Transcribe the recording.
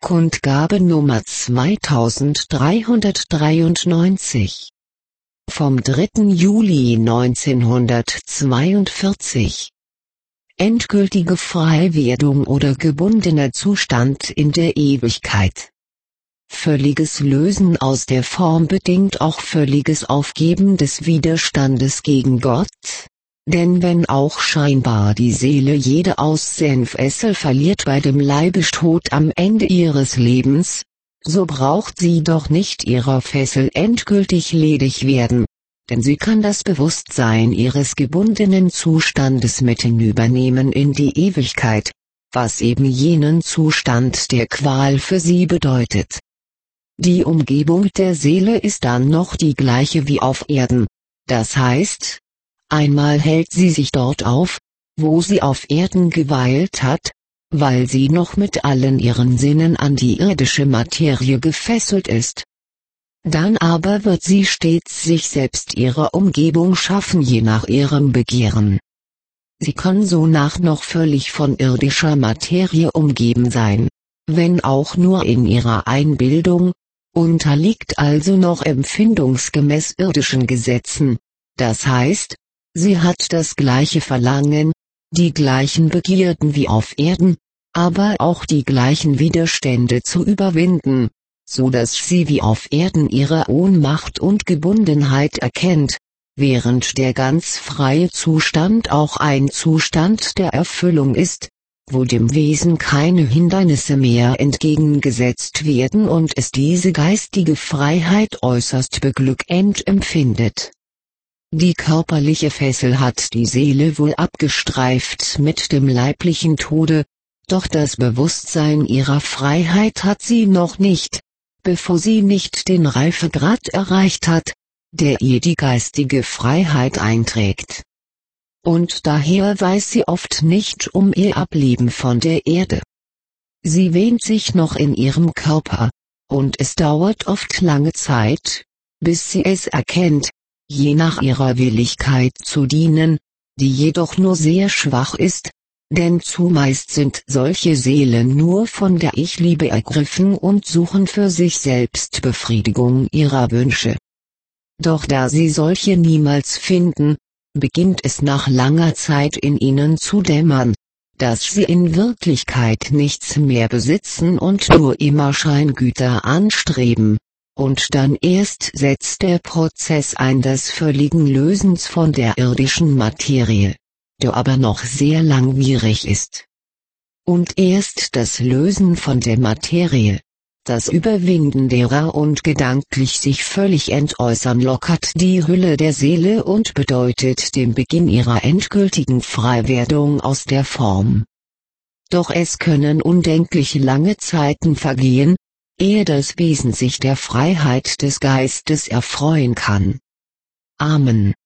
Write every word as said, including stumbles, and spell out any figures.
Kundgabe Nummer zweitausenddreihundertdreiundneunzig. Vom dritten Juli neunzehnhundertzweiundvierzig. Endgültige Freiwerdung oder gebundener Zustand in der Ewigkeit. Völliges Lösen aus der Form bedingt auch völliges Aufgeben des Widerstandes gegen Gott. Denn wenn auch scheinbar die Seele jede Aussehensfessel verliert bei dem Leibestod am Ende ihres Lebens, so braucht sie doch nicht ihrer Fessel endgültig ledig werden, denn sie kann das Bewusstsein ihres gebundenen Zustandes mit hinübernehmen in die Ewigkeit, was eben jenen Zustand der Qual für sie bedeutet. Die Umgebung der Seele ist dann noch die gleiche wie auf Erden, das heißt, einmal hält sie sich dort auf, wo sie auf Erden geweilt hat, weil sie noch mit allen ihren Sinnen an die irdische Materie gefesselt ist. Dann aber wird sie stets sich selbst ihre Umgebung schaffen je nach ihrem Begehren. Sie kann sonach noch völlig von irdischer Materie umgeben sein, wenn auch nur in ihrer Einbildung, unterliegt also noch empfindungsgemäß irdischen Gesetzen, das heißt, sie hat das gleiche Verlangen, die gleichen Begierden wie auf Erden, aber auch die gleichen Widerstände zu überwinden, so dass sie wie auf Erden ihre Ohnmacht und Gebundenheit erkennt, während der ganz freie Zustand auch ein Zustand der Erfüllung ist, wo dem Wesen keine Hindernisse mehr entgegengesetzt werden und es diese geistige Freiheit äußerst beglückend empfindet. Die körperliche Fessel hat die Seele wohl abgestreift mit dem leiblichen Tode, doch das Bewusstsein ihrer Freiheit hat sie noch nicht, bevor sie nicht den Reifegrad erreicht hat, der ihr die geistige Freiheit einträgt. Und daher weiß sie oft nicht um ihr Ableben von der Erde. Sie wähnt sich noch in ihrem Körper, und es dauert oft lange Zeit, bis sie es erkennt, je nach ihrer Willigkeit zu dienen, die jedoch nur sehr schwach ist, denn zumeist sind solche Seelen nur von der Ich-Liebe ergriffen und suchen für sich selbst Befriedigung ihrer Wünsche. Doch da sie solche niemals finden, beginnt es nach langer Zeit in ihnen zu dämmern, dass sie in Wirklichkeit nichts mehr besitzen und nur immer Scheingüter anstreben. Und dann erst setzt der Prozess ein des völligen Lösens von der irdischen Materie, der aber noch sehr langwierig ist. Und erst das Lösen von der Materie, das Überwinden derer und gedanklich sich völlig entäußern lockert die Hülle der Seele und bedeutet den Beginn ihrer endgültigen Freiwerdung aus der Form. Doch es können undenklich lange Zeiten vergehen, ehe das Wesen sich der Freiheit des Geistes erfreuen kann. Amen.